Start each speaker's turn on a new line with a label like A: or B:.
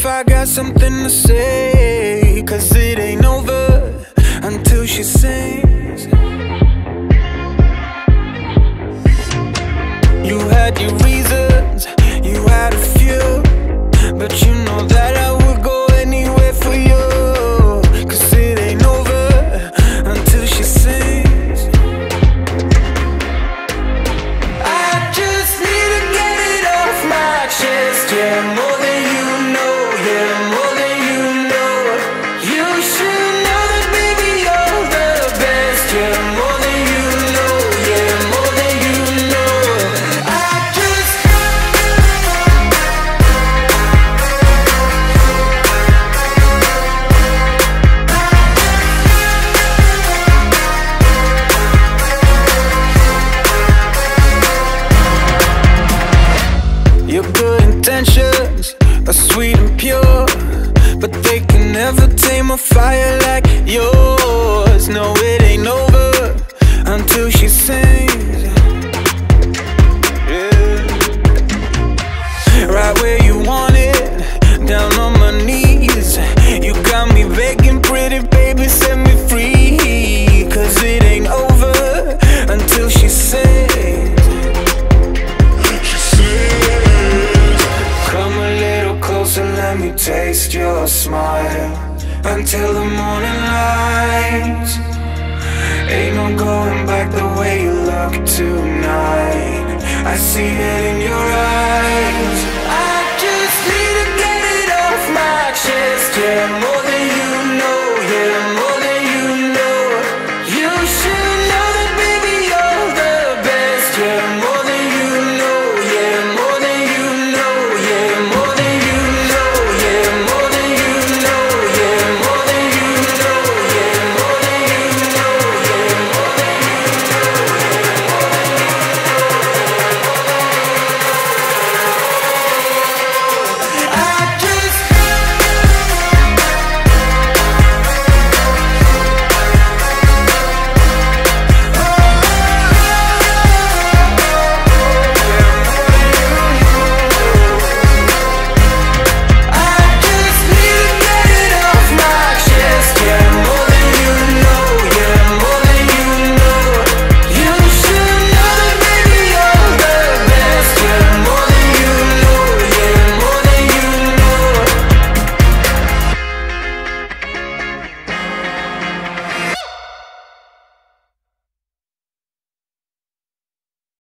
A: I got something to say, 'cause it ain't over until she sings. You had your reasons, you had a few, but you know that I would go anywhere for you. 'Cause it ain't over until she sings. I just need to get it off my chest, yeah, more than you know, yeah, more than you know. You should know that, baby, you're the best, yeah, more than you know, yeah, more than you know. Your good intentions are sweet and pure, but they can never tame a fire like yours. No, it ain't over until she sings. Yeah. Right where you want it, down on my knees. You got me begging, pretty baby, set me free. 'Cause it ain't over until she sings. Come a little closer, let me taste your smile until the morning light. Ain't no going back the way you look tonight. I see it in your eyes.